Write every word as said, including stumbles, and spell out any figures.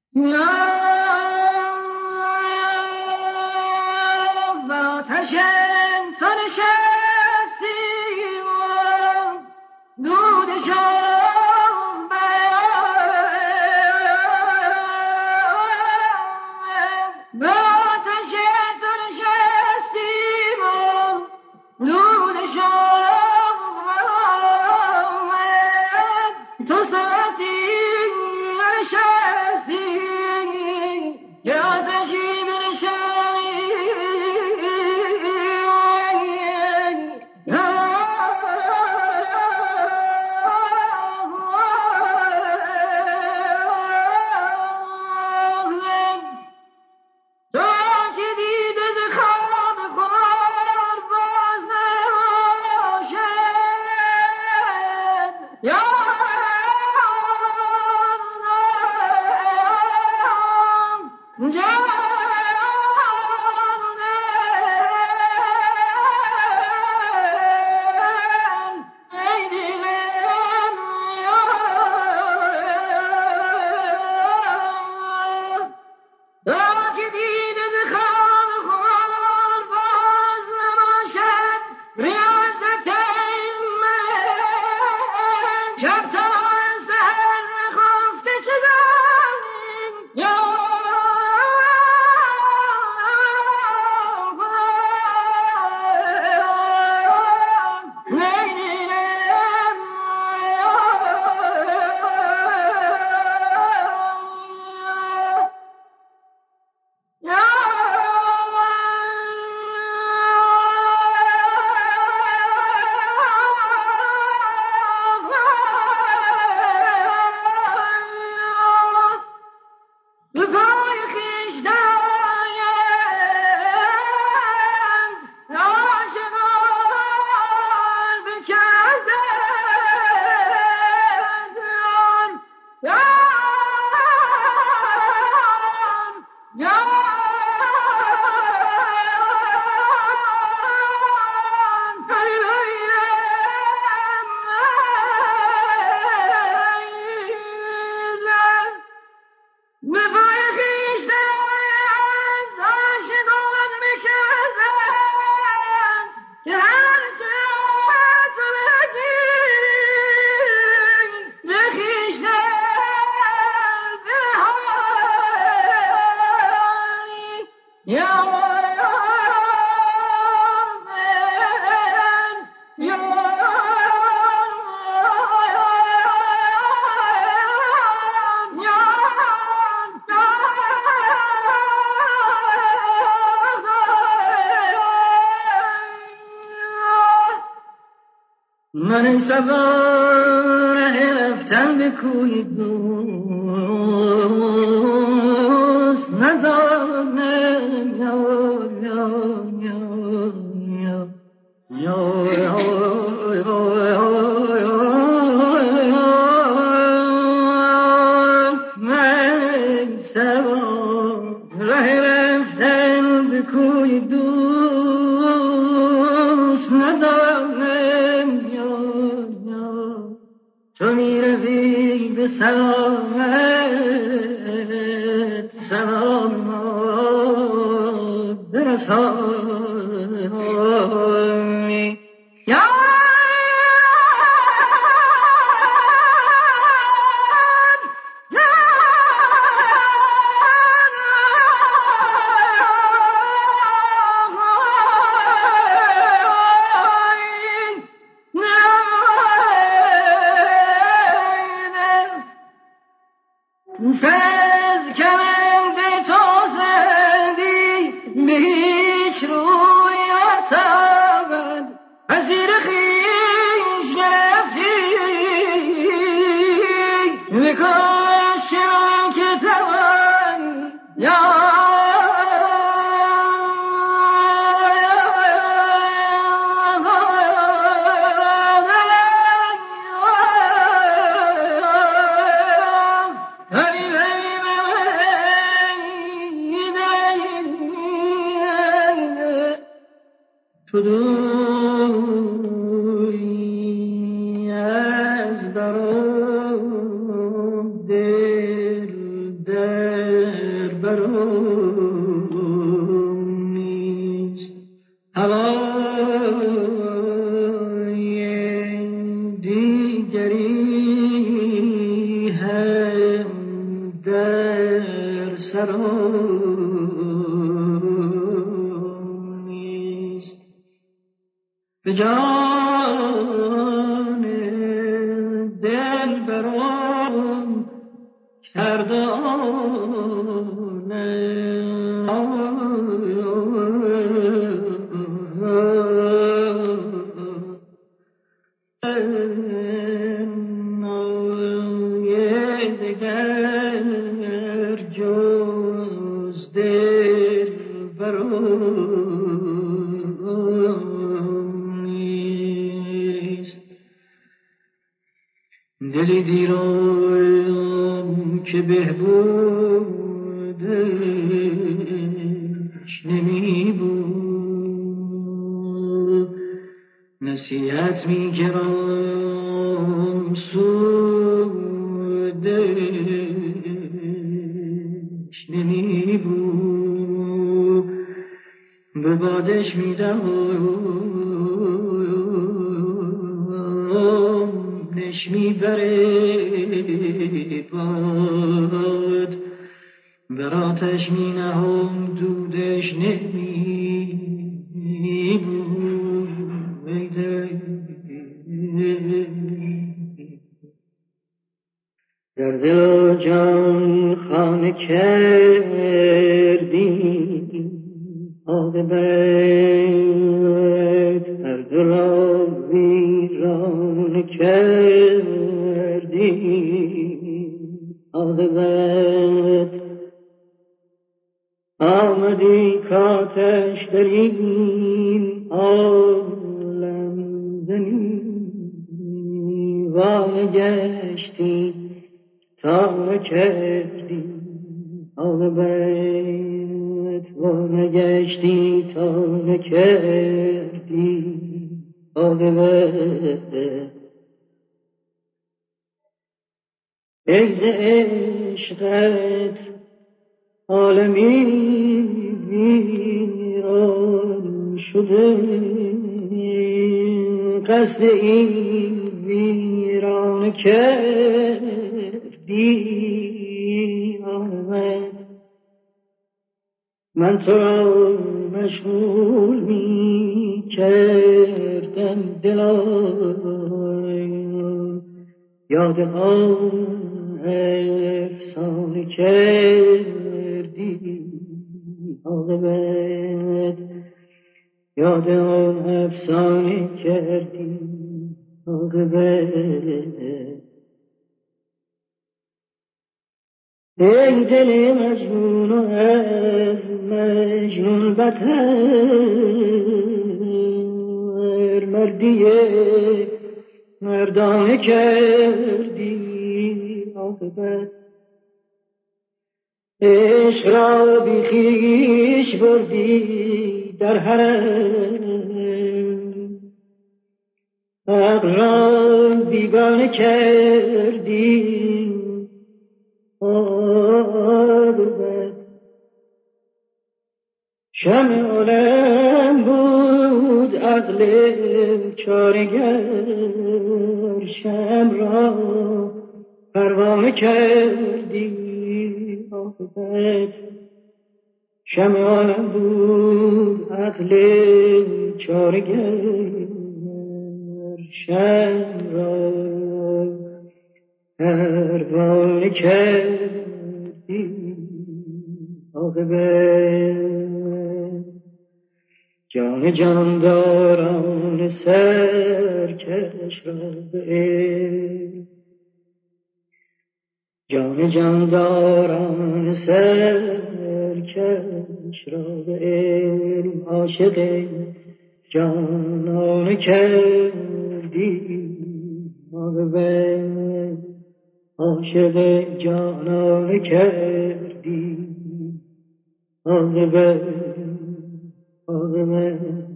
من سوار رفتم به کوی دوست ندانم یا یا یا یا یا من سوار رفتم به کوی دوست ندانم تو می روی به سلامت سلام برسانی یا سز کمند تو زدی به هیچ رویت آمد از زیر خویش نرفتی بکاش چنان که توانی یا تو دوری از درون دل دل در برون نیست، هوای دیگری هم در سرم نیست. به جان دل برم کرده دگر جز دل برم نیست. دلی دیرم که بهبودش نمی بود، نصیحت می کرم سودش نمی بود، به بادش می دهم نشمی بره باد، بر آتش می نهم دودش نمی بود. در دل و جان خانه کردی عاقبت، هر دو را ویران کردی عاقبت. آمدی کاتش در این عالم زنی، وانگشتی تا نکردی عاقبت، وانگشتی تا نکردی عاقبت. ای ز عشقت عالمی ویران شده، قصد این ویران کردی آمد. من تو را مشغول می کردم دلا، یاد آن افسانه کردی عاقبت، یاد آن افسانه کردی عاقبت. ای دل مجنون و از مجنون بتر، مردی مردانه کردی عاقبت. عشق را بی خویش بردی در حرم، عقل را بیگانه کردی عاقبت. شمع عالم بود عقل چارگر، شمع را پروانه کردی عاقبت. شمع عالم بود عقل چارگر، شمع را پروانه کردی عاقبت. جان جانداران سرکش را به علم، جان جانداران سرکش را به علم، عاشق جانانه کردی عاقبت. عاشق جانانه کردی عاقبت عاقبت.